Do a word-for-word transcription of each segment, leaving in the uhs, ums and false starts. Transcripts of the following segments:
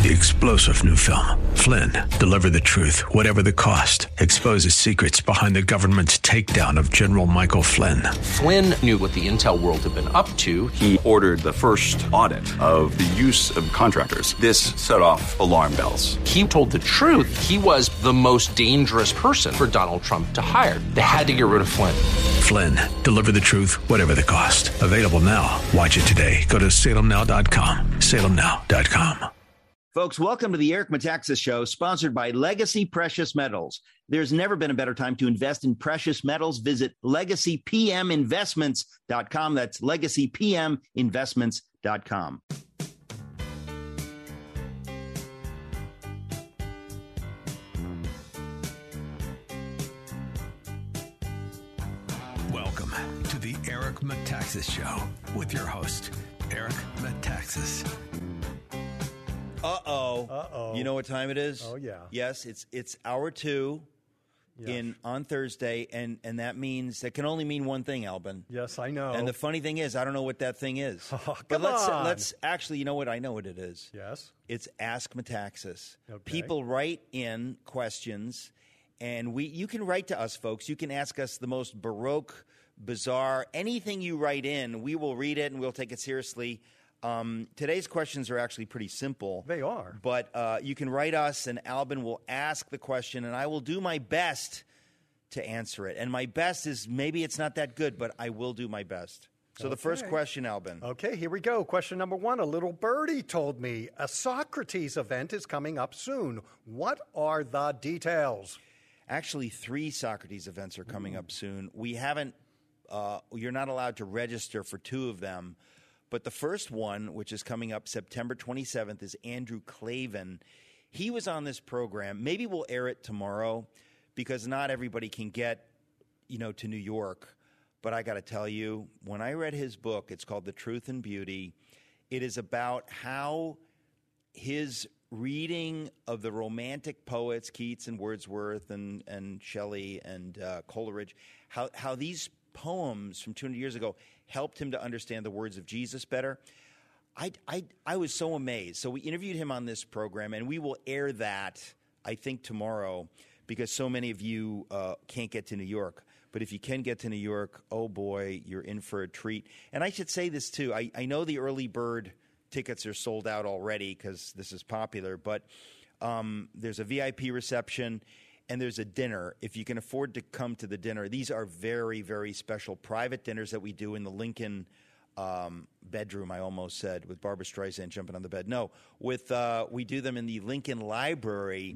the explosive new film, Flynn, deliver the truth, whatever the cost, exposes secrets behind the government's takedown of General Michael Flynn. Flynn knew what the intel world had been up to. He ordered the first audit of the use of contractors. This set off alarm bells. He told the truth. He was the most dangerous person for Donald Trump to hire. They had to get rid of Flynn. Flynn, deliver the truth, whatever the cost. Available now. Watch it today. Go to salem now dot com. salem now dot com. Folks, welcome to the Eric Metaxas Show, sponsored by Legacy Precious Metals. There's never been a better time to invest in precious metals. Visit legacy p m investments dot com. That's legacy p m investments dot com. Welcome to the Eric Metaxas Show with your host, Eric Metaxas. Uh-oh. Uh-oh. You know what time it is? Oh, yeah. Yes, it's it's hour two Yes. in on Thursday, and, and that means, that can only mean one thing, Albin. Yes, I know. And the funny thing is, I don't know what that thing is. Oh, but come let's on. let's actually, you know what? I know what it is. Yes. It's Ask Metaxas. Okay. People write in questions, and we you can write to us, folks. You can ask us the most baroque, bizarre, anything you write in, we will read it and we'll take it seriously. Um, today's questions are actually pretty simple. They are. But uh, you can write us, and Albin will ask the question, and I will do my best to answer it. And my best is, maybe it's not that good, but I will do my best. So the first Okay. question, Albin. Okay, here we go. Question number one. A little birdie told me a Socrates event is coming up soon. What are the details? Actually, three Socrates events are coming up soon. We haven't, uh, you're not allowed to register for two of them. But the first one, which is coming up September twenty-seventh, is Andrew Klavan. He was on this program. Maybe we'll air it tomorrow because not everybody can get, you know, to New York. But I got to tell you, when I read his book, it's called The Truth and Beauty. It is about how his reading of the Romantic poets, Keats and Wordsworth and, and Shelley and uh, Coleridge, how, how these poems from two hundred years ago helped him to understand the words of Jesus better. I, I, I was so amazed. So we interviewed him on this program, and we will air that, I think, tomorrow, because so many of you uh, can't get to New York. But if you can get to New York, oh boy, you're in for a treat. And I should say this too. I, I know the early bird tickets are sold out already because this is popular, but um, there's a V I P reception and there's a dinner. If you can afford to come to the dinner, these are very, very special private dinners that we do in the Lincoln um, bedroom, I almost said, with Barbra Streisand jumping on the bed. No, with uh, we do them in the Lincoln Library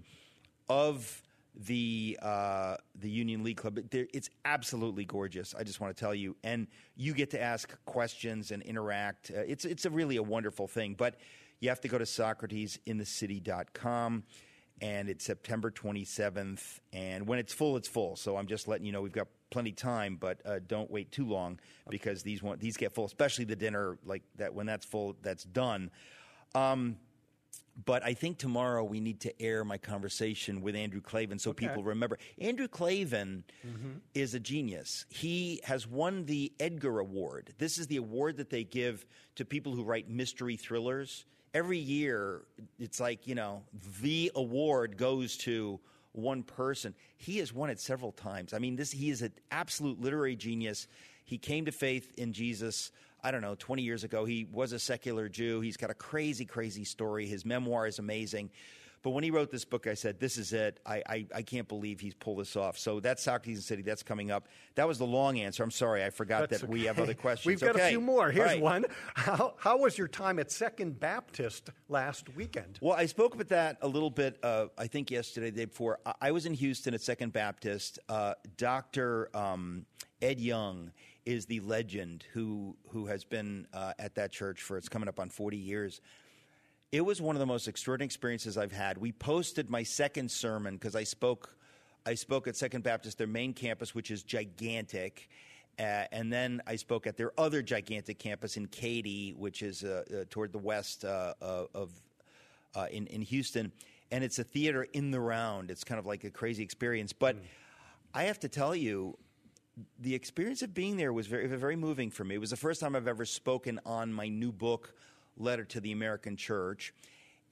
of the uh, the Union League Club. They're, it's absolutely gorgeous. I just want to tell you, and you get to ask questions and interact. Uh, it's it's a really a wonderful thing. But you have to go to Socrates in the city dot com, and it's September twenty-seventh. And when it's full, it's full. So I'm just letting you know we've got plenty of time, but uh, don't wait too long because these one, these get full, especially the dinner like that. When that's full, that's done. Um, But I think tomorrow we need to air my conversation with Andrew Klavan so Okay. people remember. Andrew Klavan Mm-hmm. is a genius. He has won the Edgar Award. This is the award that they give to people who write mystery thrillers. Every year, it's like, you know, the award goes to one person. He has won it several times. I mean, this he is an absolute literary genius. He came to faith in Jesus, I don't know, twenty years ago. He was a secular Jew. He's got a crazy, crazy story. His memoir is amazing. But when he wrote this book, I said, this is it. I, I, I can't believe he's pulled this off. So that's Socrates in the City. That's coming up. That was the long answer. I'm sorry. I forgot That's that okay. we have other questions. We've got Okay. a few more. Here's All right. one. How, how was your time at Second Baptist last weekend? Well, I spoke about that a little bit, uh, I think yesterday, the day before. I, I was in Houston at Second Baptist. Uh, Doctor Um, Ed Young is the legend who who has been uh, at that church for, it's coming up on forty years. It was one of the most extraordinary experiences I've had. We posted my second sermon because I spoke I spoke at Second Baptist, their main campus, which is gigantic. Uh, and then I spoke at their other gigantic campus in Katy, which is uh, uh, toward the west uh, uh, of uh, in, in Houston. And it's a theater in the round. It's kind of like a crazy experience. But mm. I have to tell you, the experience of being there was very, very moving for me. It was the first time I've ever spoken on my new book, Letter to the American Church.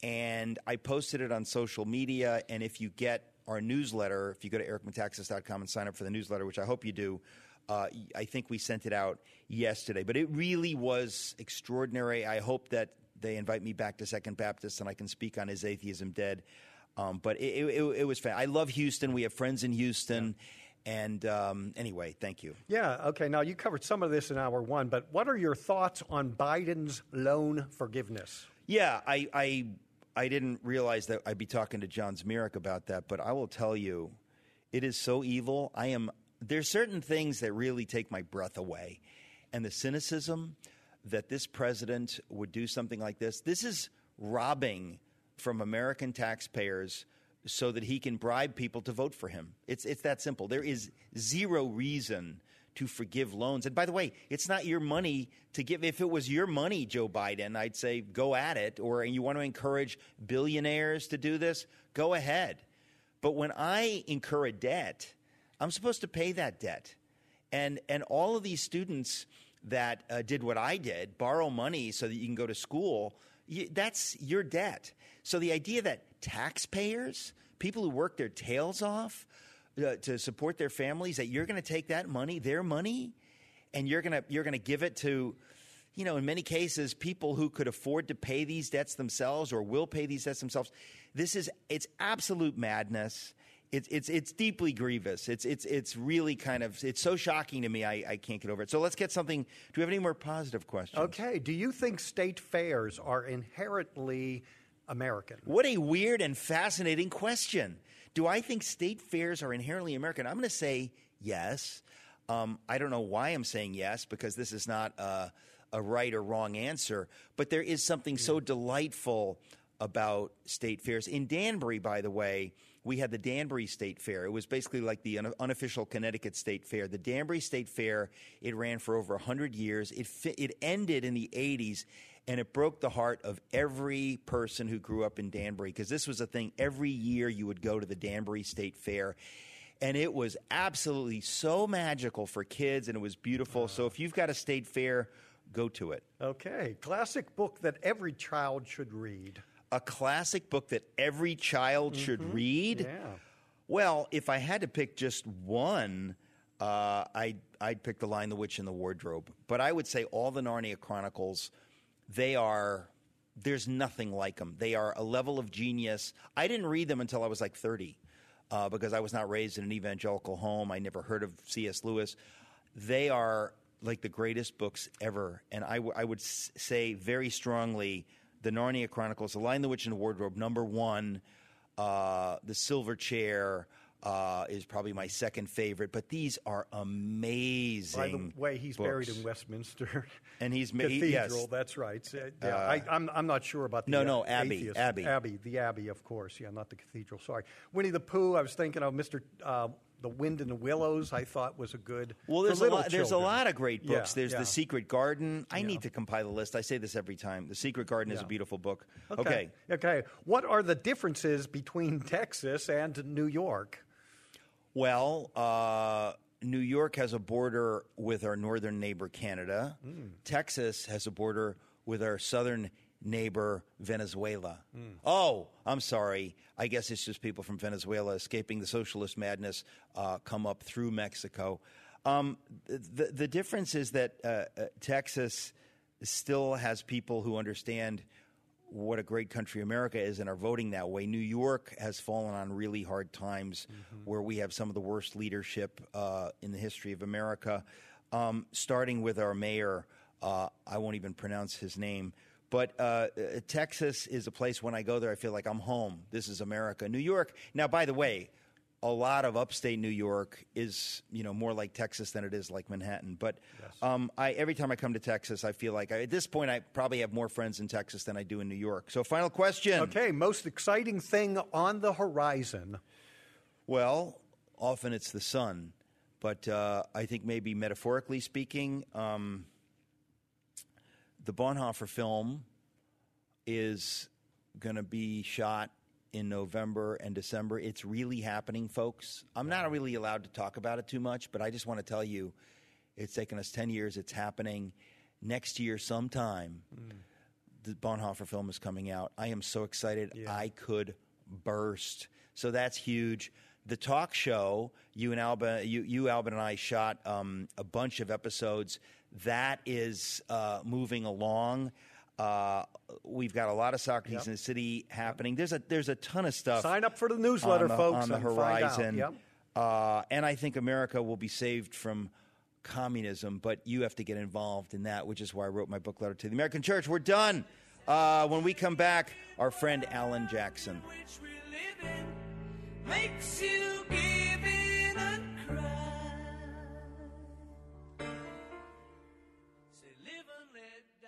and I posted it on social media. And if you get our newsletter, if you go to eric metaxas dot com and sign up for the newsletter, which I hope you do, uh, I think we sent it out yesterday. But it really was extraordinary. I hope that they invite me back to Second Baptist and I can speak on Is Atheism Dead? Um, but it, it, it, it was fun. I love Houston. We have friends in Houston. And um, anyway, thank you. Yeah, okay. Now, you covered some of this in hour one, but what are your thoughts on Biden's loan forgiveness? Yeah, I, I I didn't realize that I'd be talking to John Zmirak about that, but I will tell you, it is so evil. I am. There's certain things that really take my breath away, and the cynicism that this president would do something like this. This is robbing from American taxpayers so that he can bribe people to vote for him. It's it's that simple. There is zero reason to forgive loans. And by the way, it's not your money to give. If it was your money, Joe Biden, I'd say go at it. Or you want to encourage billionaires to do this, go ahead. But when I incur a debt, I'm supposed to pay that debt. And and all of these students that uh, did what I did, borrow money so that you can go to school, you, that's your debt. So the idea that taxpayers, people who work their tails off, Uh, to support their families, that you're going to take that money, their money, and you're going to you're going to give it to, you know, in many cases, people who could afford to pay these debts themselves or will pay these debts themselves. This is it's absolute madness. It's it's it's deeply grievous. It's it's it's really kind of it's so shocking to me. I, I can't get over it. So let's get something. Do we have any more positive questions? Okay. Do you think state fairs are inherently American? What a weird and fascinating question. Do I think state fairs are inherently American? I'm going to say yes. Um, I don't know why I'm saying yes, because this is not a, a right or wrong answer. But there is something so delightful about state fairs. In Danbury, by the way, we had the Danbury State Fair. It was basically like the un- unofficial Connecticut State Fair. The Danbury State Fair, it ran for over one hundred years. It fi- it ended in the eighties. And it broke the heart of every person who grew up in Danbury, because this was a thing. Every year you would go to the Danbury State Fair, and it was absolutely so magical for kids, and it was beautiful. Uh, so if you've got a state fair, go to it. Okay. Classic book that every child should read. A classic book that every child mm-hmm. should read? Yeah. Well, if I had to pick just one, uh, I'd, I'd pick The Lion, the Witch, and the Wardrobe. But I would say all the Narnia Chronicles. They are, there's nothing like them. They are a level of genius. I didn't read them until I was like thirty uh, because I was not raised in an evangelical home. I never heard of C S Lewis. They are like the greatest books ever. And I, w- I would s- say very strongly the Narnia Chronicles, The Lion, the Witch, and the Wardrobe, number one, uh, The Silver Chair, Uh, is probably my second favorite, but these are amazing. By the way, he's books. buried in Westminster and he's Cathedral. Yes. That's right. So, yeah, uh, I, I'm I'm not sure about the no uh, no Abbey atheist. Abbey Abbey the Abbey, of course. Yeah, not the cathedral. Sorry, Winnie the Pooh. I was thinking of Mister Uh, The Wind in the Willows. I thought was a good. Well, there's a lot. There's a children. lot of great books. Yeah, there's yeah. The Secret Garden. I Yeah. need to compile a list. I say this every time. The Secret Garden is Yeah. a beautiful book. Okay. Okay. Okay. What are the differences between Texas and New York? Well, uh, New York has a border with our northern neighbor, Canada. Mm. Texas has a border with our southern neighbor, Venezuela. Mm. Oh, I'm sorry. I guess it's just people from Venezuela escaping the socialist madness uh, come up through Mexico. Um, the, the difference is that uh, uh, Texas still has people who understand what a great country America is and are voting that way. New York has fallen on really hard times mm-hmm. where we have some of the worst leadership uh, in the history of America, um, starting with our mayor. Uh, I won't even pronounce his name. But uh, Texas is a place when I go there, I feel like I'm home. This is America. New York, now, by the way, a lot of upstate New York is, you know, more like Texas than it is like Manhattan. But yes. um, I, every time I come to Texas, I feel like I, at this point I probably have more friends in Texas than I do in New York. So final question. Okay, most exciting thing on the horizon. Well, often it's the sun. But uh, I think maybe metaphorically speaking, um, the Bonhoeffer film is going to be shot in November and December. It's really happening, folks. I'm not really allowed to talk about it too much, but I just want to tell you it's taken us ten years. It's happening next year sometime. Mm. the Bonhoeffer film is coming out. I am so excited. Yeah. I could burst. So that's huge. The talk show, you and Alba, you, you Alban, and I shot um, a bunch of episodes. That is uh, moving along. Uh, we've got a lot of Socrates Yep. in the City happening. There's a there's a ton of stuff. Sign up for the newsletter, on the, folks, on the and find out. horizon. Yep. Uh, and I think America will be saved from communism, but you have to get involved in that, which is why I wrote my book, Letter to the American Church. We're done. Uh, when we come back, our friend Alan Jackson. Which we live in makes you give in and cry. Say live and let die.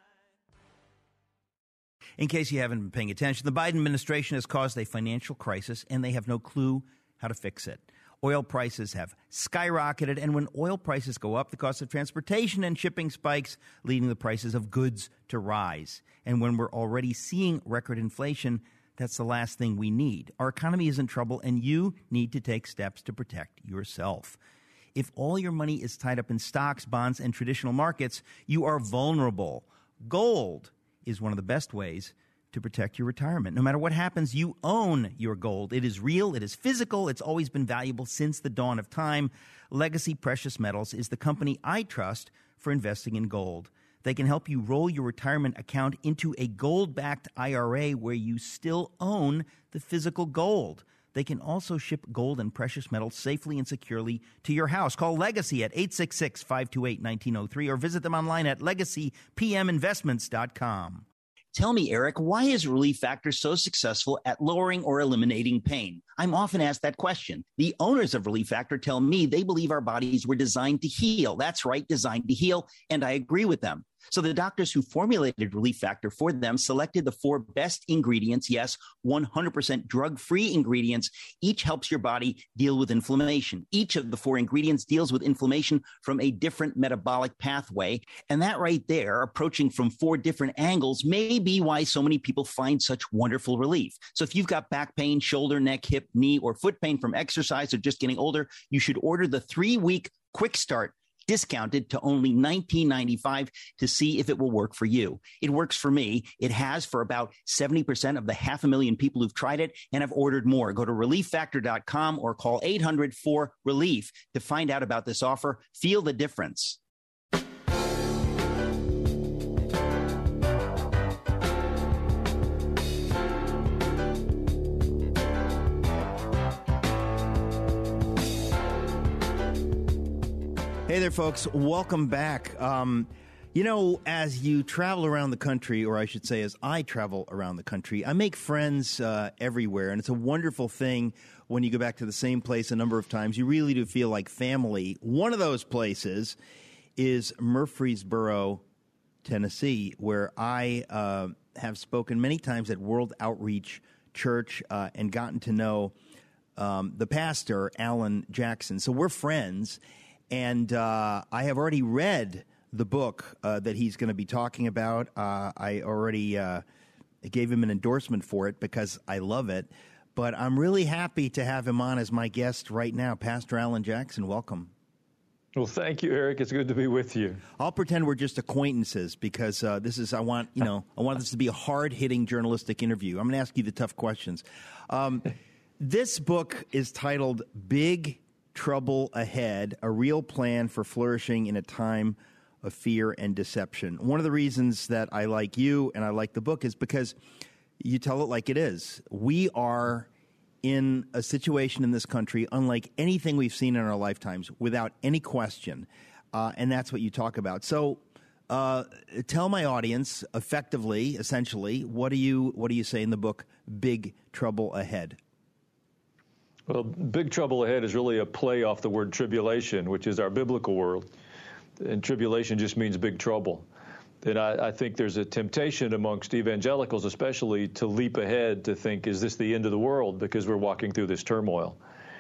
In case you haven't been paying attention, the Biden administration has caused a financial crisis, and they have no clue how to fix it. Oil prices have skyrocketed, and when oil prices go up, the cost of transportation and shipping spikes, leading the prices of goods to rise. And when we're already seeing record inflation, that's the last thing we need. Our economy is in trouble, and you need to take steps to protect yourself. If all your money is tied up in stocks, bonds, and traditional markets, you are vulnerable. Gold is one of the best ways to protect your retirement. No matter what happens, you own your gold. It is real. It is physical. It's always been valuable since the dawn of time. Legacy Precious Metals is the company I trust for investing in gold. They can help you roll your retirement account into a gold-backed I R A where you still own the physical gold. They can also ship gold and precious metals safely and securely to your house. Call Legacy at eight six six, five two eight, one nine zero three or visit them online at legacy p m investments dot com. Tell me, Eric, why is Relief Factor so successful at lowering or eliminating pain? I'm often asked that question. The owners of Relief Factor tell me they believe our bodies were designed to heal. That's right, designed to heal, and I agree with them. So the doctors who formulated Relief Factor for them selected the four best ingredients, yes, one hundred percent drug-free ingredients. Each helps your body deal with inflammation. Each of the four ingredients deals with inflammation from a different metabolic pathway. And that right there, approaching from four different angles, may be why so many people find such wonderful relief. So if you've got back pain, shoulder, neck, hip, knee, or foot pain from exercise or just getting older, you should order the three-week quick start, discounted to only nineteen ninety-five to see if it will work for you. It works for me. It has for about seventy percent of the half a million people who've tried it and have ordered more. Go to relief factor dot com or call eight hundred four relief to find out about this offer. Feel the difference. Hey there, folks. Welcome back. Um, you know, as you travel around the country, or I should say as I travel around the country, I make friends uh, everywhere, and it's a wonderful thing when you go back to the same place a number of times. You really do feel like family. One of those places is Murfreesboro, Tennessee, where I uh, have spoken many times at World Outreach Church uh, and gotten to know um, the pastor, Alan Jackson. So we're friends. And uh, I have already read the book uh, that he's going to be talking about. Uh, I already uh, gave him an endorsement for it because I love it. But I'm really happy to have him on as my guest right now. Pastor Alan Jackson, welcome. Well, thank you, Eric. It's good to be with you. I'll pretend we're just acquaintances because uh, this is, I want, you know, I want this to be a hard-hitting journalistic interview. I'm going to ask you the tough questions. Um, this book is titled Big Trouble Ahead, a real plan for flourishing in a time of fear and deception. One of the reasons that I like you and I like the book is because you tell it like it is. We are in a situation in this country unlike anything we've seen in our lifetimes, without any question, uh, and that's what you talk about. So uh, tell my audience effectively, essentially, what do you what do you say in the book, Big Trouble Ahead? Well, Big Trouble Ahead is really a play off the word tribulation, which is our biblical word. And tribulation just means big trouble. And I, I think there's a temptation amongst evangelicals especially to leap ahead to think, is this the end of the world because we're walking through this turmoil?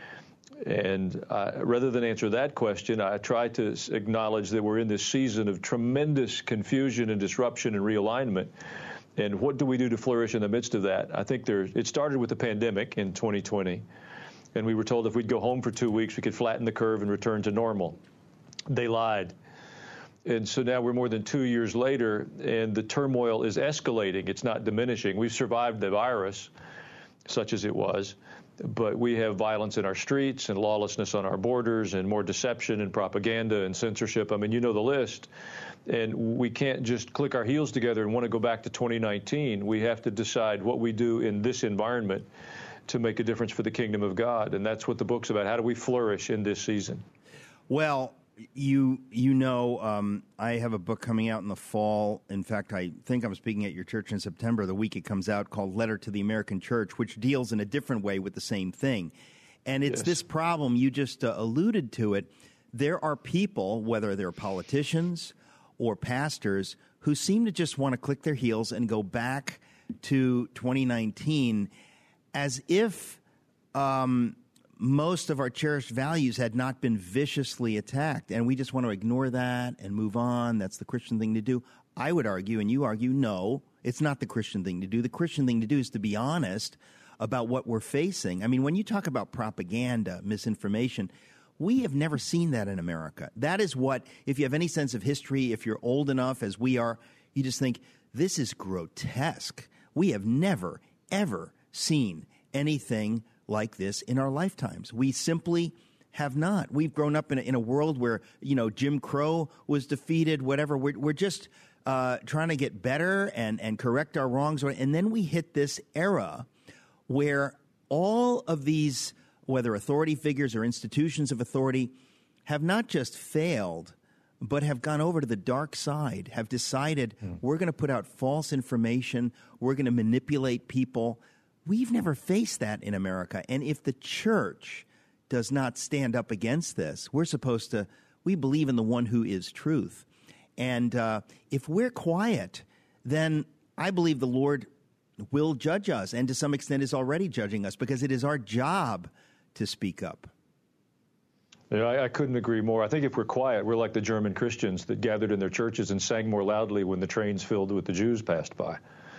And uh, rather than answer that question, I try to acknowledge that we're in this season of tremendous confusion and disruption and realignment. And what do we do to flourish in the midst of that? I think there, it started with the pandemic in twenty twenty. And we were told if we'd go home for two weeks, we could flatten the curve and return to normal. They lied. And so now we're more than two years later, and the turmoil is escalating. It's not diminishing. We've survived the virus, such as it was, but we have violence in our streets and lawlessness on our borders and more deception and propaganda and censorship. I mean, you know the list. And we can't just click our heels together and want to go back to twenty nineteen. We have to decide what we do in this environment to make a difference for the kingdom of God. And that's what the book's about. How do we flourish in this season? Well, you you know, um, I have a book coming out in the fall. In fact, I think I'm speaking at your church in September, the week it comes out, called Letter to the American Church, which deals in a different way with the same thing. And it's Yes. this problem, you just uh, alluded to it. There are people, whether they're politicians or pastors, who seem to just want to click their heels and go back to twenty nineteen as if um, most of our cherished values had not been viciously attacked, and we just want to ignore that and move on. That's the Christian thing to do. I would argue, and you argue, no, it's not the Christian thing to do. The Christian thing to do is to be honest about what we're facing. I mean, when you talk about propaganda, misinformation, we have never seen that in America. That is what, if you have any sense of history, if you're old enough as we are, you just think, this is grotesque. We have never, ever seen anything like this in our lifetimes. We simply have not. We've grown up in a, in a world where, you know, Jim Crow was defeated, whatever. We're, we're just uh, trying to get better and, and correct our wrongs. And then we hit this era where all of these, whether authority figures or institutions of authority, have not just failed, but have gone over to the dark side, have decided mm. we're going to put out false information, we're going to manipulate people. We've never faced that in America. And if the church does not stand up against this, we're supposed to, we believe in the one who is truth. And uh, if we're quiet, then I believe the Lord will judge us, and to some extent is already judging us, because it is our job to speak up. Yeah, I, I couldn't agree more. I think if we're quiet, we're like the German Christians that gathered in their churches and sang more loudly when the trains filled with the Jews passed by.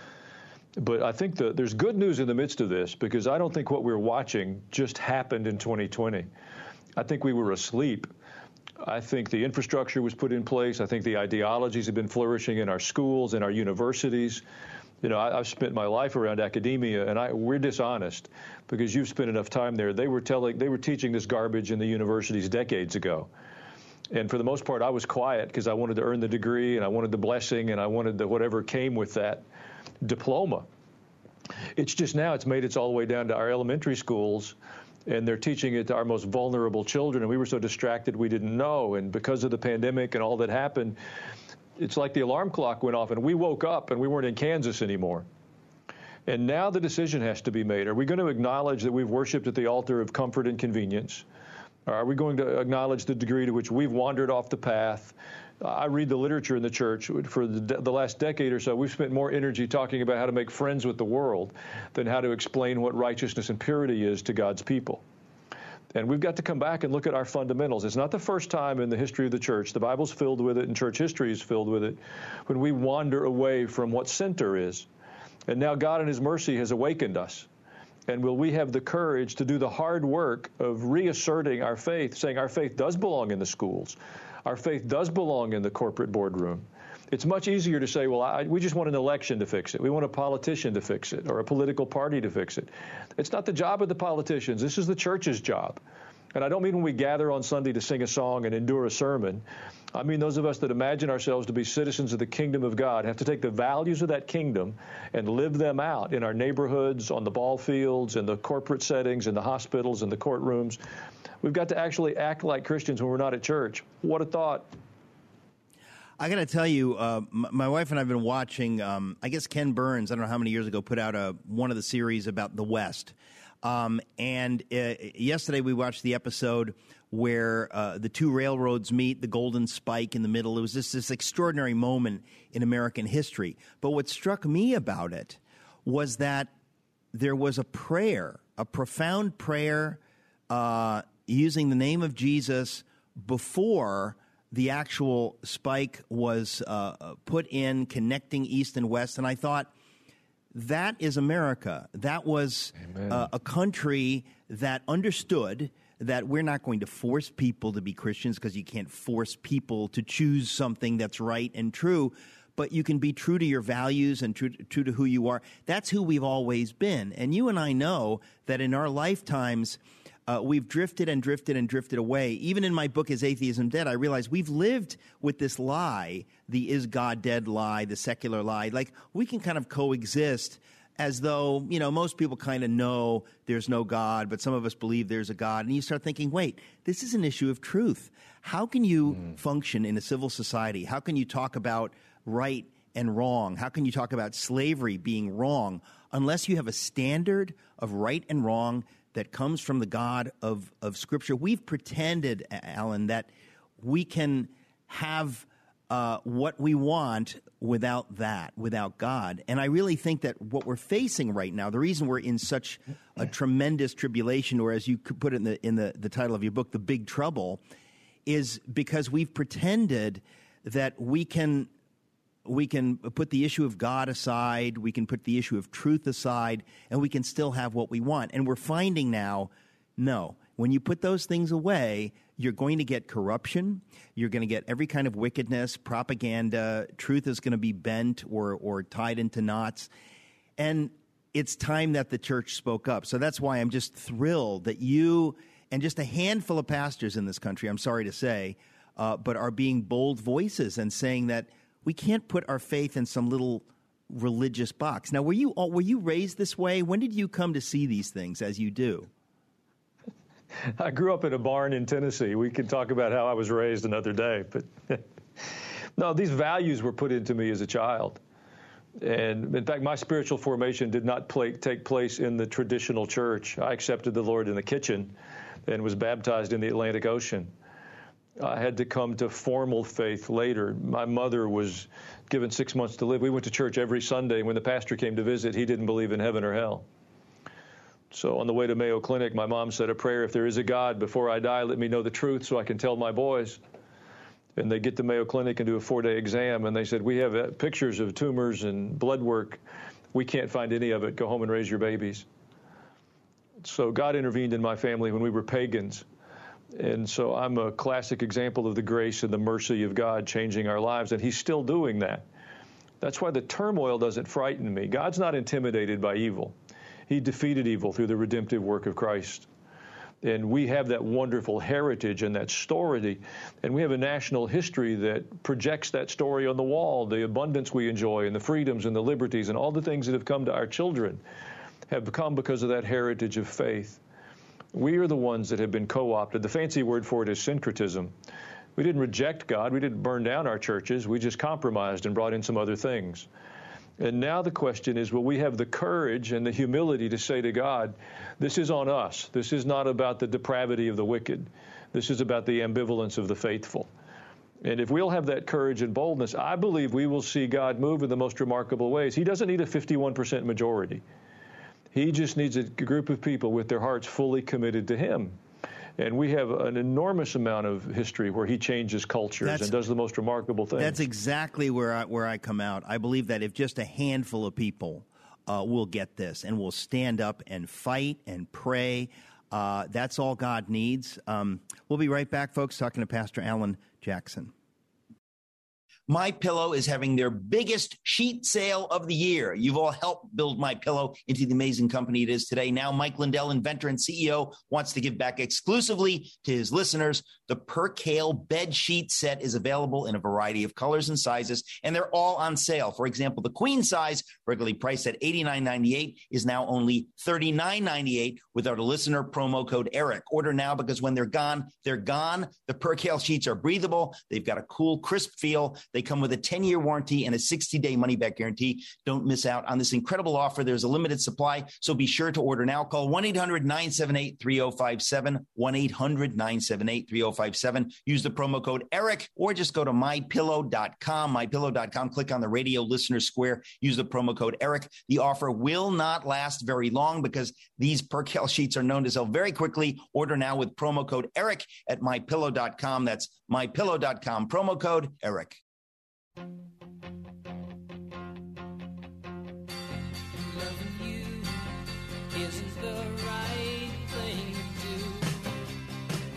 But I think the, there's good news in the midst of this, because I don't think what we're watching just happened in twenty twenty. I think we were asleep. I think the infrastructure was put in place. I think the ideologies have been flourishing in our schools and our universities. You know, I, I've spent my life around academia, and I, we're dishonest because you've spent enough time there. They were telling, they were teaching this garbage in the universities decades ago. And for the most part, I was quiet because I wanted to earn the degree, and I wanted the blessing, and I wanted the whatever came with that diploma. It's just now it's made its all the way down to our elementary schools, and they're teaching it to our most vulnerable children, and we were so distracted we didn't know. And because of the pandemic and all that happened, it's like the alarm clock went off, and we woke up, and we weren't in Kansas anymore. And now the decision has to be made. Are we going to acknowledge that we've worshiped at the altar of comfort and convenience? Or are we going to acknowledge the degree to which we've wandered off the path? I read the literature in the church. For the, the last decade or so, we've spent more energy talking about how to make friends with the world than how to explain what righteousness and purity is to God's people. And we've got to come back and look at our fundamentals. It's not the first time in the history of the church. The Bible's filled with it, and church history is filled with it, when we wander away from what center is. And now God in His mercy has awakened us. And will we have the courage to do the hard work of reasserting our faith, saying our faith does belong in the schools. Our faith does belong in the corporate boardroom. It's much easier to say, well, I, we just want an election to fix it. We want a politician to fix it, or a political party to fix it. It's not the job of the politicians. This is the church's job. And I don't mean when we gather on Sunday to sing a song and endure a sermon. I mean those of us that imagine ourselves to be citizens of the kingdom of God have to take the values of that kingdom and live them out in our neighborhoods, on the ball fields, in the corporate settings, in the hospitals, in the courtrooms. We've got to actually act like Christians when we're not at church. What a thought. I got to tell you, uh, m- my wife and I have been watching, um, I guess Ken Burns, I don't know how many years ago, put out a, one of the series about the West. Um, and uh, yesterday we watched the episode where uh, the two railroads meet, the Golden Spike in the middle. It was just this extraordinary moment in American history. But what struck me about it was that there was a prayer, a profound prayer uh, using the name of Jesus before the actual spike was uh, put in, connecting East and West. And I thought, that is America. That was uh, a country that understood that we're not going to force people to be Christians, because you can't force people to choose something that's right and true, but you can be true to your values and true, true to who you are. That's who we've always been. And you and I know that in our lifetimes, uh, we've drifted and drifted and drifted away. Even in my book, Is Atheism Dead?, I realize we've lived with this lie, the is God dead lie, the secular lie. Like, we can kind of coexist as though, you know, most people kind of know there's no God, but some of us believe there's a God. And you start thinking, wait, this is an issue of truth. How can you mm. function in a civil society? How can you talk about right and wrong? How can you talk about slavery being wrong unless you have a standard of right and wrong that comes from the God of, of Scripture? We've pretended, Alan, that we can have uh, what we want without that, without God. And I really think that what we're facing right now, the reason we're in such a tremendous tribulation, or as you could put it in the, in the, the title of your book, The Big Trouble, is because we've pretended that we can we can put the issue of God aside, we can put the issue of truth aside, and we can still have what we want. And we're finding now, no, when you put those things away, you're going to get corruption, you're going to get every kind of wickedness, propaganda, truth is going to be bent or, or tied into knots. And it's time that the church spoke up. So that's why I'm just thrilled that you and just a handful of pastors in this country, I'm sorry to say, uh, but are being bold voices and saying that we can't put our faith in some little religious box. Now, were you were you raised this way? When did you come to see these things as you do? I grew up in a barn in Tennessee. We can talk about how I was raised another day. But no, these values were put into me as a child. And in fact, my spiritual formation did not play, take place in the traditional church. I accepted the Lord in the kitchen and was baptized in the Atlantic Ocean. I had to come to formal faith later. My mother was given six months to live. We went to church every Sunday. When the pastor came to visit, he didn't believe in heaven or hell. So on the way to Mayo Clinic, my mom said a prayer, if there is a God, before I die, let me know the truth so I can tell my boys. And they get to Mayo Clinic and do a four-day exam, and they said, we have uh, pictures of tumors and blood work. We can't find any of it. Go home and raise your babies. So God intervened in my family when we were pagans. And so I'm a classic example of the grace and the mercy of God changing our lives, and he's still doing that. That's why the turmoil doesn't frighten me. God's not intimidated by evil. He defeated evil through the redemptive work of Christ. And we have that wonderful heritage and that story, and we have a national history that projects that story on the wall, the abundance we enjoy and the freedoms and the liberties and all the things that have come to our children have come because of that heritage of faith. We are the ones that have been co-opted. The fancy word for it is syncretism. We didn't reject God. We didn't burn down our churches. We just compromised and brought in some other things. And now the question is, will we have the courage and the humility to say to God, this is on us. This is not about the depravity of the wicked. This is about the ambivalence of the faithful. And if we'll have that courage and boldness, I believe we will see God move in the most remarkable ways. He doesn't need a fifty-one percent majority. He just needs a group of people with their hearts fully committed to him. And we have an enormous amount of history where he changes cultures that's, and does the most remarkable things. That's exactly where I, where I come out. I believe that if just a handful of people uh, will get this and will stand up and fight and pray, uh, that's all God needs. Um, we'll be right back, folks, talking to Pastor Alan Jackson. MyPillow is having their biggest sheet sale of the year. You've all helped build MyPillow into the amazing company it is today. Now, Mike Lindell, inventor and C E O, wants to give back exclusively to his listeners. The Percale bed sheet set is available in a variety of colors and sizes, and they're all on sale. For example, the queen size, regularly priced at eighty-nine ninety-eight, is now only thirty-nine ninety-eight with our listener promo code ERIC. Order now because when they're gone, they're gone. The Percale sheets are breathable. They've got a cool, crisp feel. They come with a ten-year warranty and a sixty-day money-back guarantee. Don't miss out on this incredible offer. There's a limited supply, so be sure to order now. Call one eight hundred nine seven eight three oh five seven, one eight hundred nine seven eight three oh five seven. Use the promo code ERIC, or just go to my pillow dot com, my pillow dot com. Click on the radio listener square. Use the promo code ERIC. The offer will not last very long because these Percale sheets are known to sell very quickly. Order now with promo code ERIC at my pillow dot com. That's my pillow dot com, promo code ERIC. Loving you isn't the right thing to do.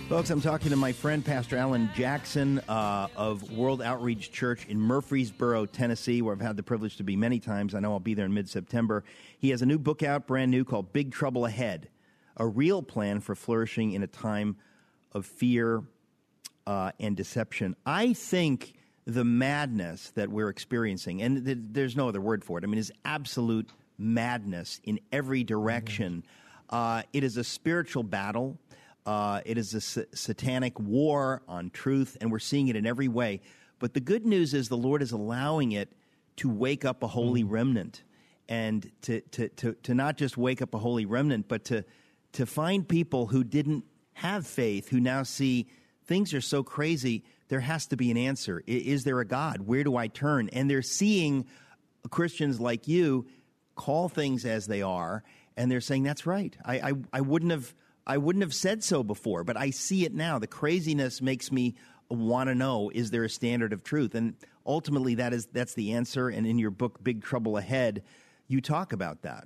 Folks, I'm talking to my friend, Pastor Alan Jackson uh, of World Outreach Church in Murfreesboro, Tennessee, where I've had the privilege to be many times. I know I'll be there in mid-September. He has a new book out, brand new, called Big Trouble Ahead, a real plan for flourishing in a time of fear uh, and deception. I think the madness that we're experiencing, and th- there's no other word for it, I mean, is absolute madness in every direction. Mm-hmm. Uh, it is a spiritual battle. Uh, it is a sa- satanic war on truth, and we're seeing it in every way. But the good news is the Lord is allowing it to wake up a holy mm. remnant, and to, to, to, to not just wake up a holy remnant, but to, to find people who didn't have faith, who now see things are so crazy, there has to be an answer. I, is there a God? Where do I turn? And they're seeing Christians like you call things as they are, and they're saying, that's right. I, I, I wouldn't have... I wouldn't have said so before, but I see it now. The craziness makes me want to know, is there a standard of truth? And ultimately, that is that's the answer. And in your book, Big Trouble Ahead, you talk about that.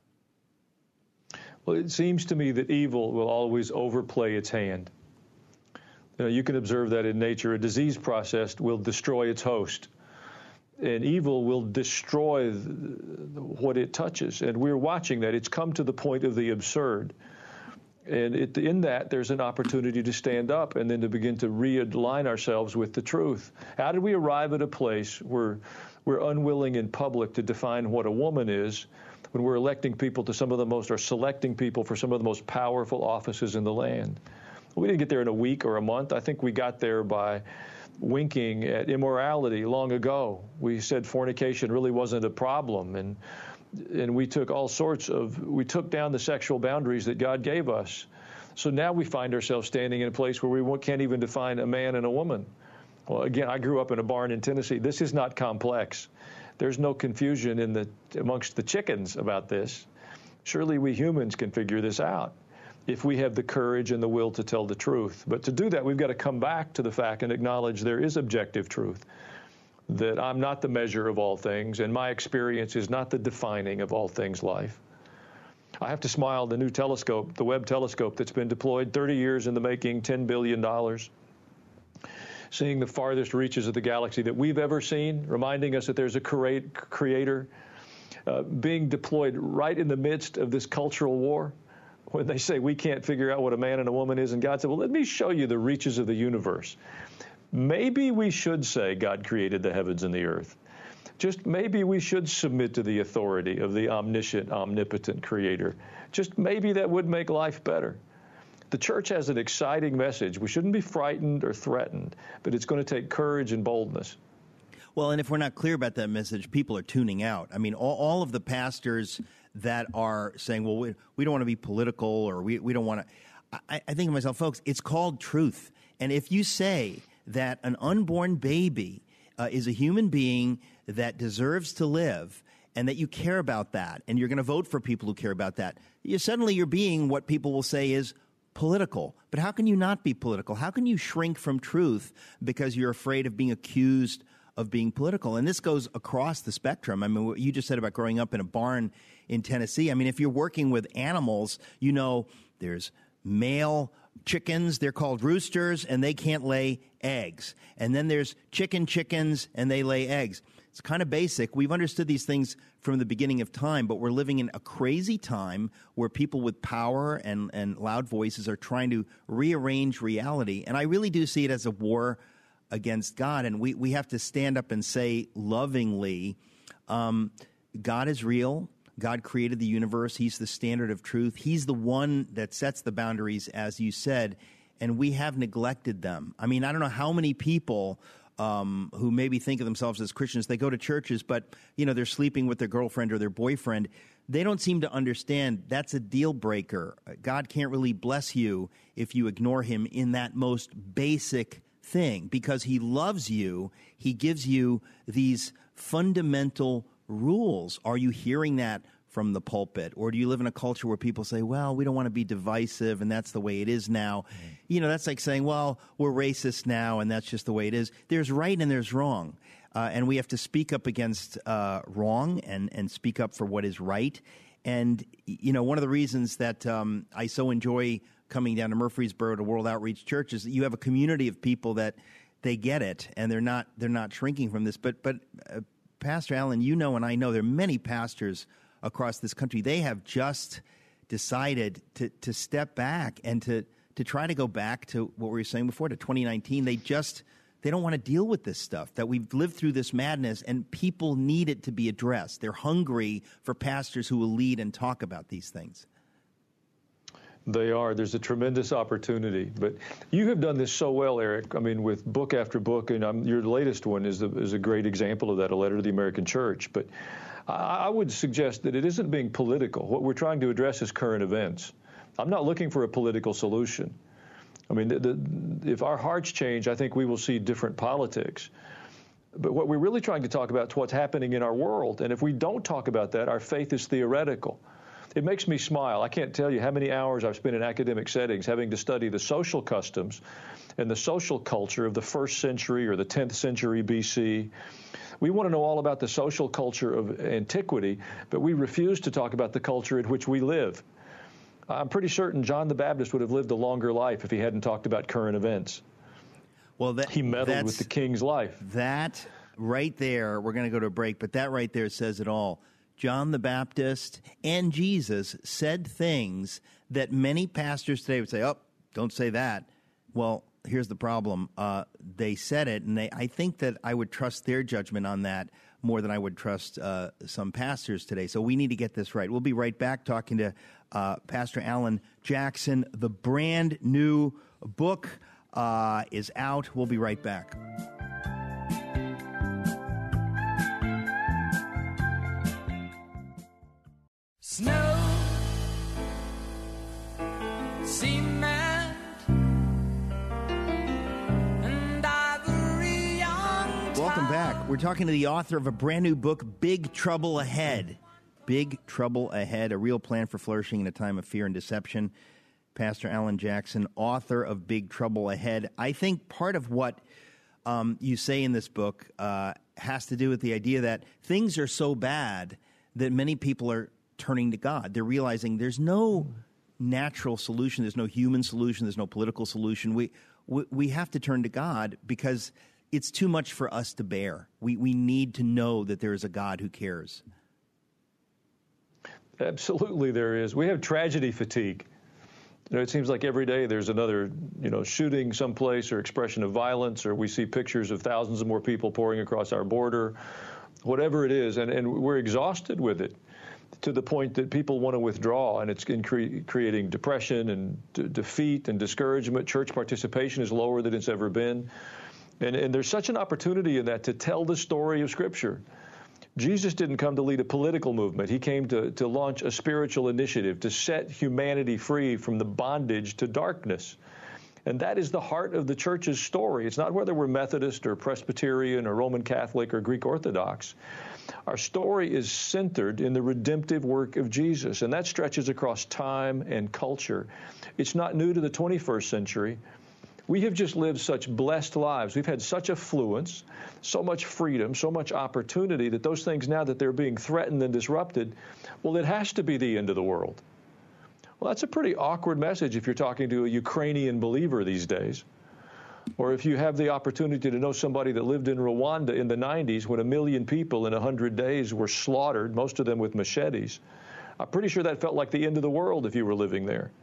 Well, it seems to me that evil will always overplay its hand. You know, you can observe that in nature. A disease process will destroy its host, and evil will destroy what it touches. And we're watching that. It's come to the point of the absurd. And it, in that, there's an opportunity to stand up and then to begin to realign ourselves with the truth. How did we arrive at a place where we're unwilling in public to define what a woman is when we're electing people to some of the most, or selecting people for some of the most powerful offices in the land? We didn't get there in a week or a month. I think we got there by winking at immorality long ago. We said fornication really wasn't a problem, and And we took all sorts of, we took down the sexual boundaries that God gave us. So now we find ourselves standing in a place where we can't even define a man and a woman. Well, again, I grew up in a barn in Tennessee. This is not complex. There's no confusion in the amongst the chickens about this. Surely we humans can figure this out if we have the courage and the will to tell the truth. But to do that, we've got to come back to the fact and acknowledge there is objective truth, that I'm not the measure of all things, and my experience is not the defining of all things life. I have to smile, the new telescope, the Webb telescope that's been deployed, thirty years in the making, ten billion dollars, seeing the farthest reaches of the galaxy that we've ever seen, reminding us that there's a creator, uh, being deployed right in the midst of this cultural war. When they say we can't figure out what a man and a woman is, and God said, well, let me show you the reaches of the universe. Maybe we should say God created the heavens and the earth. Just maybe we should submit to the authority of the omniscient, omnipotent creator. Just maybe that would make life better. The church has an exciting message. We shouldn't be frightened or threatened, but it's going to take courage and boldness. Well, and if we're not clear about that message, people are tuning out. I mean, all, all of the pastors that are saying, well, we, we don't want to be political, or we, we don't want to. I, I think to myself, folks, it's called truth. And if you say that an unborn baby uh, is a human being that deserves to live, and that you care about that, and you're going to vote for people who care about that, you suddenly you're being what people will say is political. But how can you not be political? How can you shrink from truth because you're afraid of being accused of being political? And this goes across the spectrum. I mean, what you just said about growing up in a barn in Tennessee. I mean, if you're working with animals, you know there's male chickens, they're called roosters, and they can't lay eggs. And then there's chicken chickens, and they lay eggs. It's kind of basic. We've understood these things from the beginning of time, but we're living in a crazy time where people with power and, and loud voices are trying to rearrange reality. And I really do see it as a war against God. And we, we have to stand up and say lovingly, um, God is real. God created the universe. He's the standard of truth. He's the one that sets the boundaries, as you said, and we have neglected them. I mean, I don't know how many people um, who maybe think of themselves as Christians, they go to churches, but, you know, they're sleeping with their girlfriend or their boyfriend. They don't seem to understand that's a deal breaker. God can't really bless you if you ignore him in that most basic thing, because he loves you. He gives you these fundamental rules. Are you hearing that from the pulpit? Or do you live in a culture where people say, well, we don't want to be divisive, and that's the way it is now? Mm. You know, that's like saying, well, we're racist now, and that's just the way it is. There's right and there's wrong. Uh, and we have to speak up against uh, wrong and, and speak up for what is right. And, you know, one of the reasons that um, I so enjoy coming down to Murfreesboro to World Outreach Church is that you have a community of people that they get it, and they're not they're not shrinking from this. But, but uh, Pastor Allen, you know and I know there are many pastors across this country. They have just decided to, to step back and to, to try to go back to what we were saying before, to twenty nineteen. They just they don't want to deal with this stuff, that we've lived through this madness, and people need it to be addressed. They're hungry for pastors who will lead and talk about these things. They are. There's a tremendous opportunity. But you have done this so well, Eric. I mean, with book after book, and I'm, your latest one is, the, is a great example of that, A Letter to the American Church. But I, I would suggest that it isn't being political. What we're trying to address is current events. I'm not looking for a political solution. I mean, the, the, if our hearts change, I think we will see different politics. But what we're really trying to talk about is what's happening in our world. And if we don't talk about that, our faith is theoretical. It makes me smile. I can't tell you how many hours I've spent in academic settings having to study the social customs and the social culture of the first century or the tenth century B C. We want to know all about the social culture of antiquity, but we refuse to talk about the culture in which we live. I'm pretty certain John the Baptist would have lived a longer life if he hadn't talked about current events. Well, that, he meddled with the king's life. That right there, we're going to go to a break, but that right there says it all. John the Baptist and Jesus said things that many pastors today would say, oh, don't say that. Well, here's the problem. Uh, they said it, and they, I think that I would trust their judgment on that more than I would trust uh, some pastors today. So we need to get this right. We'll be right back talking to uh, Pastor Alan Jackson. The brand new book uh, is out. We'll be right back. Snow, cement, and ivory young. Welcome back. We're talking to the author of a brand new book, Big Trouble Ahead. Big Trouble Ahead, a real plan for flourishing in a time of fear and deception. Pastor Alan Jackson, author of Big Trouble Ahead. I think part of what um, you say in this book uh, has to do with the idea that things are so bad that many people are turning to God. They're realizing there's no natural solution. There's no human solution. There's no political solution. We we, we have to turn to God because it's too much for us to bear. We we need to know that there is a God who cares. Absolutely there is. We have tragedy fatigue. You know, it seems like every day there's another, you know, shooting someplace or expression of violence, or we see pictures of thousands of more people pouring across our border, whatever it is, and, and we're exhausted with it, to the point that people want to withdraw, and it's in cre- creating depression and d- defeat and discouragement. Church participation is lower than it's ever been. And, and there's such an opportunity in that to tell the story of Scripture. Jesus didn't come to lead a political movement. He came to, to launch a spiritual initiative, to set humanity free from the bondage to darkness. And that is the heart of the church's story. It's not whether we're Methodist or Presbyterian or Roman Catholic or Greek Orthodox. Our story is centered in the redemptive work of Jesus, and that stretches across time and culture. It's not new to the twenty-first century. We have just lived such blessed lives. We've had such affluence, so much freedom, so much opportunity that those things, now that they're being threatened and disrupted, well, it has to be the end of the world. Well, that's a pretty awkward message if you're talking to a Ukrainian believer these days. Or if you have the opportunity to know somebody that lived in Rwanda in the nineties when a million people in one hundred days were slaughtered, most of them with machetes. I'm pretty sure that felt like the end of the world if you were living there.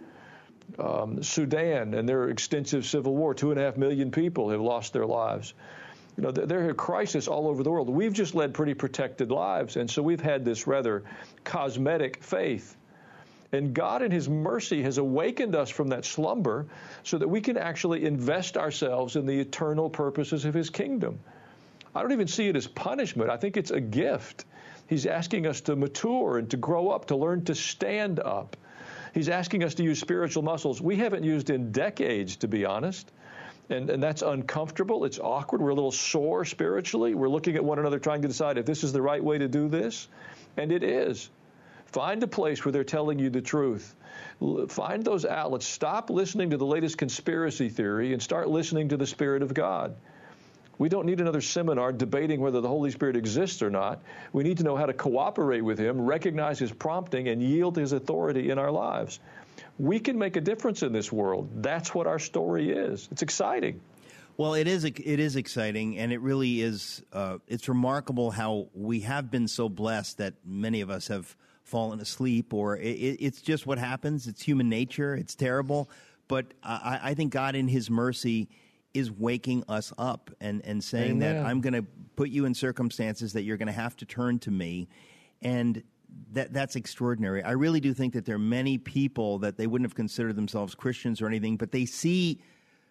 Um, Sudan and their extensive civil war, two and a half million people have lost their lives. You know, there's a crisis all over the world. We've just led pretty protected lives, and so we've had this rather cosmetic faith. And God in His mercy has awakened us from that slumber so that we can actually invest ourselves in the eternal purposes of His kingdom. I don't even see it as punishment. I think it's a gift. He's asking us to mature and to grow up, to learn to stand up. He's asking us to use spiritual muscles we haven't used in decades, to be honest. And, and that's uncomfortable. It's awkward. We're a little sore spiritually. We're looking at one another trying to decide if this is the right way to do this. And it is. Find a place where they're telling you the truth. Find those outlets. Stop listening to the latest conspiracy theory and start listening to the Spirit of God. We don't need another seminar debating whether the Holy Spirit exists or not. We need to know how to cooperate with him, recognize his prompting, and yield his authority in our lives. We can make a difference in this world. That's what our story is. It's exciting. Well, it is. It is exciting, and it really is. Uh, it's remarkable how we have been so blessed that many of us have fallen asleep, or it, it's just what happens. It's human nature. It's terrible, but I, I think God, in His mercy, is waking us up and, and saying Amen. that I'm going to put you in circumstances that you're going to have to turn to me. And that that's extraordinary. I really do think that there are many people that they wouldn't have considered themselves Christians or anything, but they see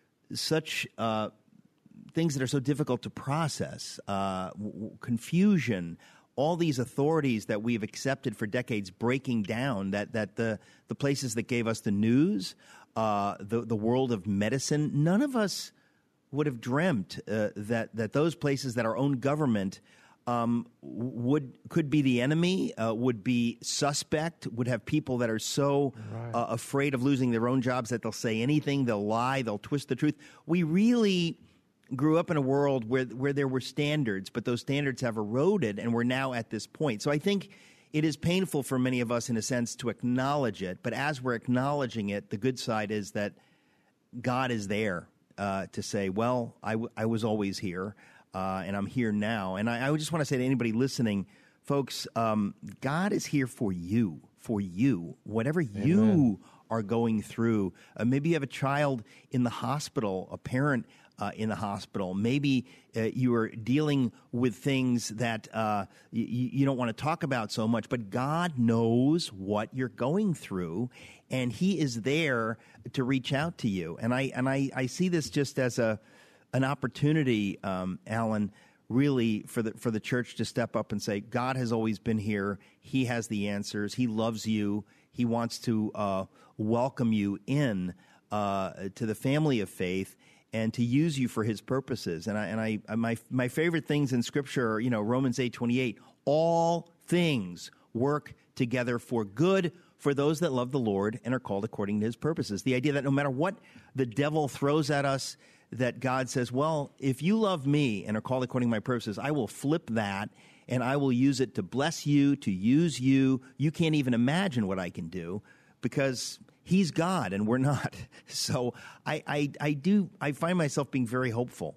such uh, things that are so difficult to process, uh, w- confusion, all these authorities that we've accepted for decades breaking down, that, that the, the places that gave us the news, uh, the, the world of medicine, none of us would have dreamt uh, that that those places, that our own government um, would could be the enemy, uh, would be suspect, would have people that are so right. uh, afraid of losing their own jobs that they'll say anything, they'll lie, they'll twist the truth. We really grew up in a world where where there were standards, but those standards have eroded, and we're now at this point. So I think it is painful for many of us, in a sense, to acknowledge it. But as we're acknowledging it, the good side is that God is there. Uh, to say, well, I, w- I was always here, uh, and I'm here now. And I, I just want to say to anybody listening, folks, um, God is here for you, for you, whatever Amen. You are going through. Uh, maybe you have a child in the hospital, a parent uh, in the hospital. Maybe uh, you are dealing with things that uh, y- you don't want to talk about so much, but God knows what you're going through, and He is there to reach out to you. And I and I, I see this just as a an opportunity, um, Alan, really for the for the church to step up and say, God has always been here. He has the answers. He loves you. He wants to uh, welcome you in uh, to the family of faith and to use you for His purposes. And I and I my my favorite things in Scripture are, you know, Romans eight twenty-eight. All things work together for good for those that love the Lord and are called according to His purposes. The idea that no matter what the devil throws at us, that God says, well, if you love me and are called according to my purposes, I will flip that and I will use it to bless you, to use you. You can't even imagine what I can do because He's God and we're not. So I, I, I do, I find myself being very hopeful.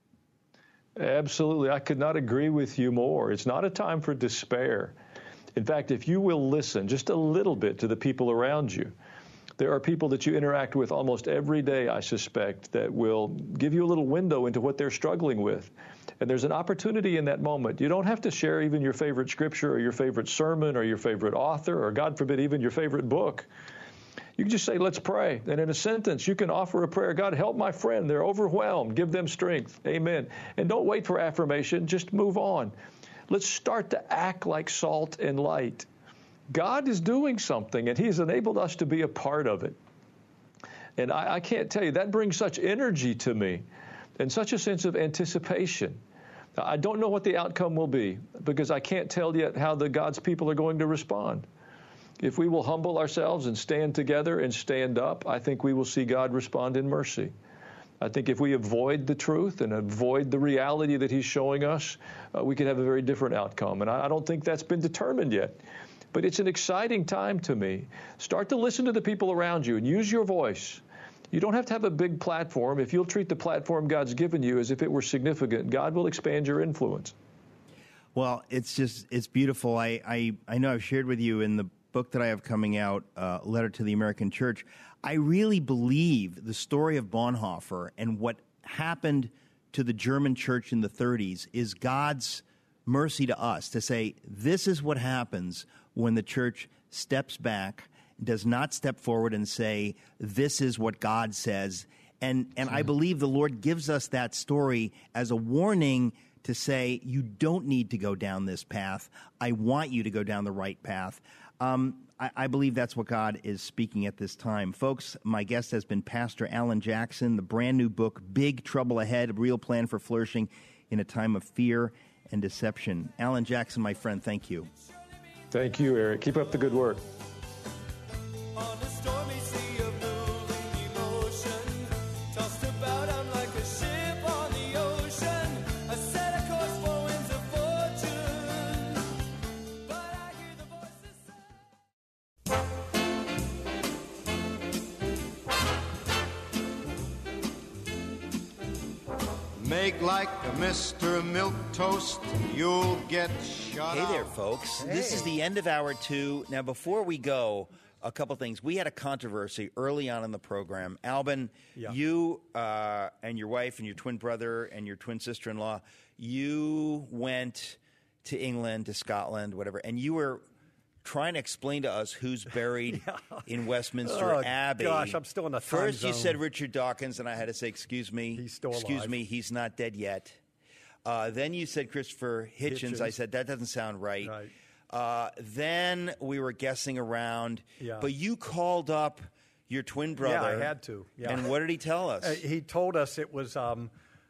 Absolutely. I could not agree with you more. It's not a time for despair. In fact, if you will listen just a little bit to the people around you, there are people that you interact with almost every day, I suspect, that will give you a little window into what they're struggling with. And there's an opportunity in that moment. You don't have to share even your favorite scripture or your favorite sermon or your favorite author or, God forbid, even your favorite book. You can just say, let's pray. And in a sentence, you can offer a prayer. God, help my friend. They're overwhelmed. Give them strength. Amen. And don't wait for affirmation. Just move on. Let's start to act like salt and light. God is doing something, and He's enabled us to be a part of it. And I, I can't tell you, that brings such energy to me and such a sense of anticipation. I don't know what the outcome will be because I can't tell yet how the God's people are going to respond. If we will humble ourselves and stand together and stand up, I think we will see God respond in mercy. I think if we avoid the truth and avoid the reality that He's showing us, uh, we could have a very different outcome. And I, I don't think that's been determined yet. But it's an exciting time to me. Start to listen to the people around you and use your voice. You don't have to have a big platform. If you'll treat the platform God's given you as if it were significant, God will expand your influence. Well, it's just, it's beautiful. I, I, I know I've shared with you in the book that I have coming out, uh, Letter to the American Church, I really believe the story of Bonhoeffer and what happened to the German church in the thirties is God's mercy to us to say, this is what happens when the church steps back, does not step forward and say, this is what God says. And, and I believe the Lord gives us that story as a warning to say, you don't need to go down this path. I want you to go down the right path. Um, I, I believe that's what God is speaking at this time. Folks, my guest has been Pastor Alan Jackson, the brand new book, Big Trouble Ahead, A Real Plan for Flourishing in a Time of Fear and Deception. Alan Jackson, my friend, thank you. Thank you, Eric. Keep up the good work. On a stormy sea of moving emotion, tossed about I'm like a ship on the ocean. Make like a Mister Milquetoast, you'll get shot Hey out. there, folks. This is the end of hour two. Now, before we go, a couple things. We had a controversy early on in the program. Albin, Yeah. you uh, and your wife and your twin brother and your twin sister-in-law, you went to England, to Scotland, whatever, and you were trying to explain to us who's buried Yeah. in Westminster Oh, Abbey. gosh, I'm still in the time First, you zone. said Richard Dawkins, and I had to say, excuse me. He's still Excuse alive. me, he's not dead yet. Uh, then you said Christopher Hitchens. Hitchens. I said, that doesn't sound right. Right. Uh, then we were guessing around. Yeah. But you called up your twin brother. Yeah, I had to. Yeah. And what did he tell us? Uh, he told us it was. Um,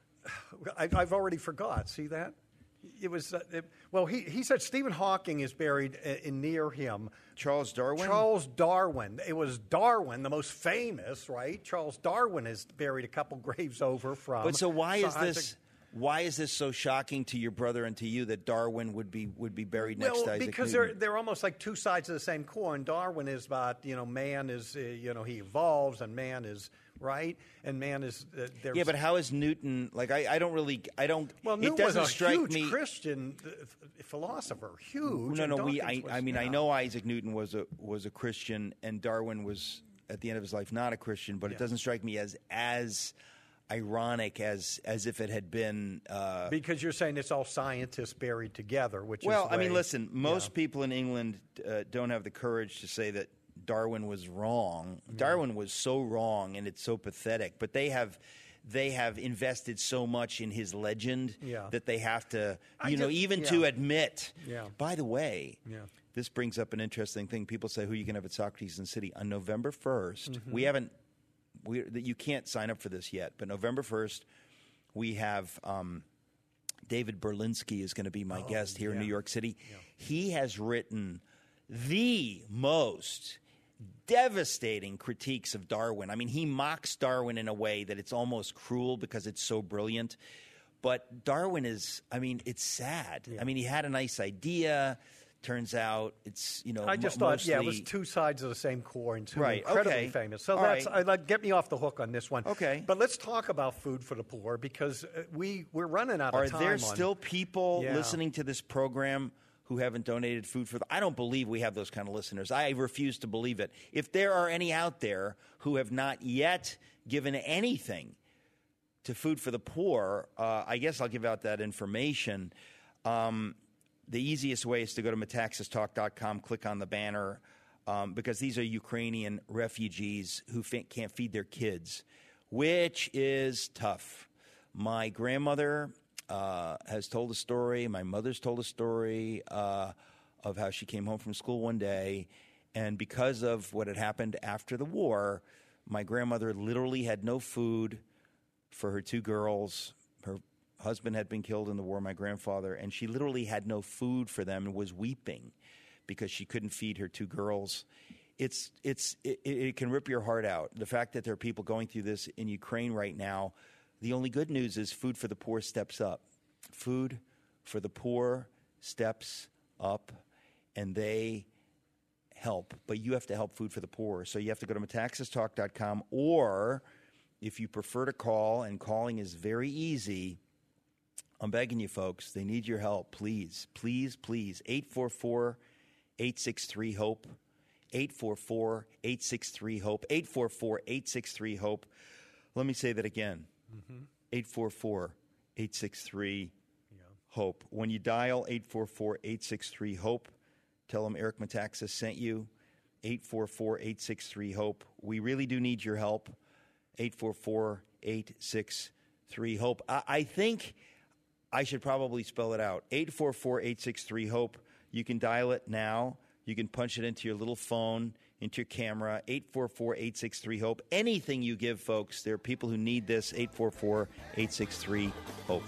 I, I've already forgot. See that? It was. Uh, it, well, he, he said Stephen Hawking is buried uh, in near him. Charles Darwin? Charles Darwin. It was Darwin, the most famous, right? Charles Darwin is buried a couple graves over from. But so why is Sir this? Isaac- Why is this so shocking to your brother and to you that Darwin would be would be buried next well, to Isaac because Newton? they're they're almost like two sides of the same coin. Darwin is about you know man is uh, you know he evolves and man is right and man is uh, there's Yeah, but how is Newton? Like, I, I don't really, I don't. Well, it Newton doesn't was a strike huge me. Christian uh, philosopher, huge. No, and no, we. I, Dawkins was- I mean, I yeah. know Isaac Newton was a was a Christian, and Darwin was at the end of his life not a Christian. But it Yeah. doesn't strike me as as ironic as as if it had been. Uh, Because you're saying it's all scientists buried together, which well, is I mean, way- listen. Most yeah. people in England uh, don't have the courage to say that Darwin was wrong. Darwin was so wrong, and it's so pathetic. But they have. They have invested so much in his legend Yeah. that they have to, I you know, just- even yeah. to admit. Yeah. By the way, Yeah. this brings up an interesting thing. People say, "Who are you going to have at Socrates in the City on November first?" Mm-hmm. We haven't. We that you can't sign up for this yet, but November first, we have um, David Berlinski is going to be my guest here in Oh, yeah. New York City. He has written the most devastating critiques of Darwin. I mean, he mocks Darwin in a way that it's almost cruel because it's so brilliant. But Darwin is, I mean, it's sad. I mean, he had a nice idea. Turns out it's, you know, I just mo- thought, yeah, it was mostly- two sides of the same coin, two Right, incredibly okay. famous. So All that's right. I, like, get me off the hook on this one. Okay. But let's talk about food for the poor because uh, we we're running out Are of time. there on- still people Yeah. listening to this program who haven't donated food for the I don't believe we have those kind of listeners. I refuse to believe it. If there are any out there who have not yet given anything to Food for the Poor, uh, I guess I'll give out that information. Um, the easiest way is to go to metaxas talk dot com, click on the banner, um, because these are Ukrainian refugees who fe- can't feed their kids, which is tough. My grandmother uh, has told a story. My mother's told a story uh, of how she came home from school one day, and because of what had happened after the war, my grandmother literally had no food for her two girls. Her husband had been killed in the war, my grandfather, and she literally had no food for them and was weeping because she couldn't feed her two girls. It's it's it, it can rip your heart out. The fact that there are people going through this in Ukraine right now. The only good news is Food for the Poor steps up. Food for the Poor steps up, and they help. But you have to help Food for the Poor. So you have to go to metaxas talk dot com, or if you prefer to call, and calling is very easy, I'm begging you folks, they need your help. Please, please, please. eight four four, eight six three, HOPE. eight four four, eight six three, HOPE. eight four four, eight six three, HOPE. Let me say that again. eight four four, eight six three, HOPE. When you dial eight four four, eight six three, HOPE, tell them Eric Metaxas sent you. eight four four, eight six three, HOPE. We really do need your help. eight four four, eight six three, HOPE. I, I think I should probably spell it out. eight four four, eight six three, HOPE. You can dial it now. You can punch it into your little phone, into your camera. eight four four, eight six three, HOPE. Anything you give, folks, there are people who need this. eight four four, eight six three, HOPE.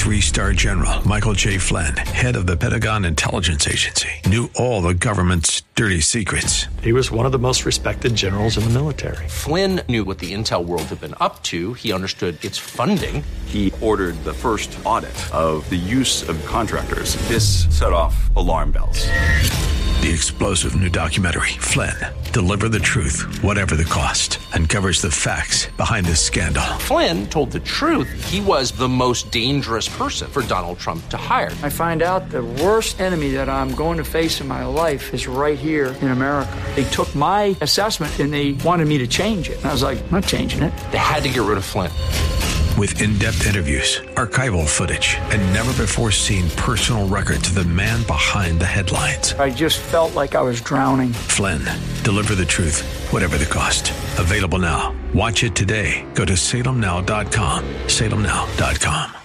Three-star general Michael J. Flynn, head of the Pentagon Intelligence Agency, knew all the government's dirty secrets. He was one of the most respected generals in the military. Flynn knew what the intel world had been up to. He understood its funding. He ordered the first audit of the use of contractors. This set off alarm bells. The explosive new documentary, Flynn, Deliver the Truth, Whatever the Cost, uncovers the facts behind this scandal. Flynn told the truth. He was the most dangerous person for Donald Trump to hire. I find out the worst enemy that I'm going to face in my life is right here in America. They took my assessment and they wanted me to change it. And I was like, I'm not changing it. They had to get rid of Flynn. With in-depth interviews, archival footage, and never-before-seen personal records of the man behind the headlines. I just felt like I was drowning. Flynn, Deliver the Truth, Whatever the Cost. Available now. Watch it today. Go to salem now dot com. salem now dot com.